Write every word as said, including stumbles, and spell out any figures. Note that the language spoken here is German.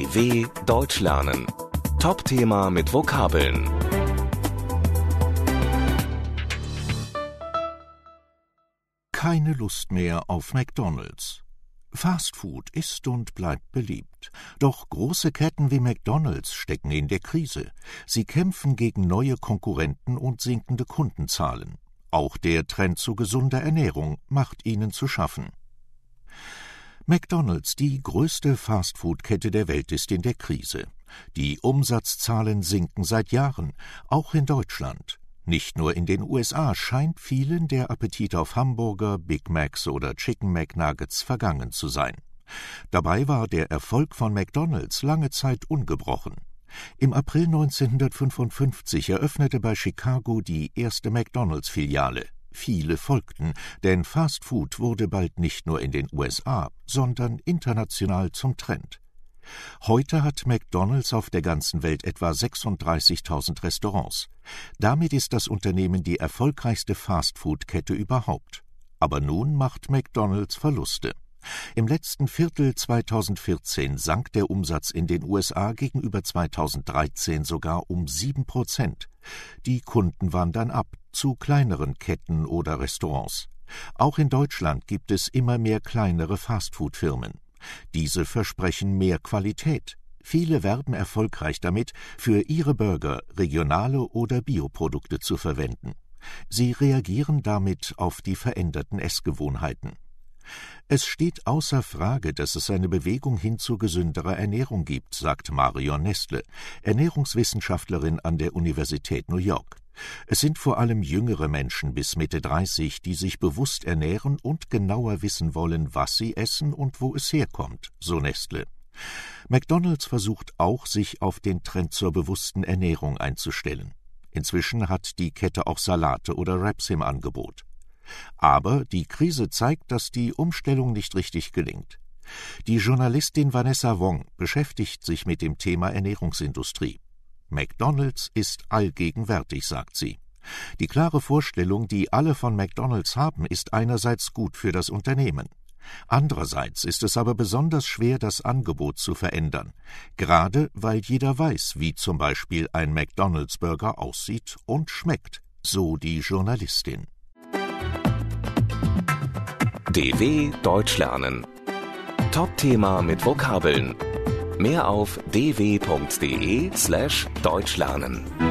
D W Deutsch lernen. Top-Thema mit Vokabeln. Keine Lust mehr auf McDonald's. Fastfood ist und bleibt beliebt. Doch große Ketten wie McDonald's stecken in der Krise. Sie kämpfen gegen neue Konkurrenten und sinkende Kundenzahlen. Auch der Trend zu gesunder Ernährung macht ihnen zu schaffen. McDonald's, die größte Fastfood-Kette der Welt, ist in der Krise. Die Umsatzzahlen sinken seit Jahren, auch in Deutschland. Nicht nur in den U S A scheint vielen der Appetit auf Hamburger, Big Macs oder Chicken McNuggets vergangen zu sein. Dabei war der Erfolg von McDonald's lange Zeit ungebrochen. Im April neunzehnhundertfünfundfünfzig eröffnete bei Chicago die erste McDonald's-Filiale. Viele folgten, denn Fast Food wurde bald nicht nur in den U S A, sondern international zum Trend. Heute hat McDonald's auf der ganzen Welt etwa sechsunddreißigtausend Restaurants. Damit ist das Unternehmen die erfolgreichste Fast-Food-Kette überhaupt. Aber nun macht McDonald's Verluste. Im letzten Viertel zweitausendvierzehn sank der Umsatz in den U S A gegenüber zweitausenddreizehn sogar um sieben Prozent. Die Kunden wandern ab zu kleineren Ketten oder Restaurants. Auch in Deutschland gibt es immer mehr kleinere Fastfood-Firmen. Diese versprechen mehr Qualität. Viele werben erfolgreich damit, für ihre Burger regionale oder Bioprodukte zu verwenden. Sie reagieren damit auf die veränderten Essgewohnheiten. Es steht außer Frage, dass es eine Bewegung hin zu gesünderer Ernährung gibt, sagt Marion Nestle, Ernährungswissenschaftlerin an der Universität New York. Es sind vor allem jüngere Menschen bis Mitte dreißig, die sich bewusst ernähren und genauer wissen wollen, was sie essen und wo es herkommt, so Nestle. McDonald's versucht auch, sich auf den Trend zur bewussten Ernährung einzustellen. Inzwischen hat die Kette auch Salate oder Wraps im Angebot. Aber die Krise zeigt, dass die Umstellung nicht richtig gelingt. Die Journalistin Vanessa Wong beschäftigt sich mit dem Thema Ernährungsindustrie. McDonald's ist allgegenwärtig, sagt sie. Die klare Vorstellung, die alle von McDonald's haben, ist einerseits gut für das Unternehmen. Andererseits ist es aber besonders schwer, das Angebot zu verändern, gerade weil jeder weiß, wie zum Beispiel ein McDonald's-Burger aussieht und schmeckt, so die Journalistin. D W Deutsch lernen. Top-Thema mit Vokabeln. Mehr auf d w punkt d e slash deutsch lernen.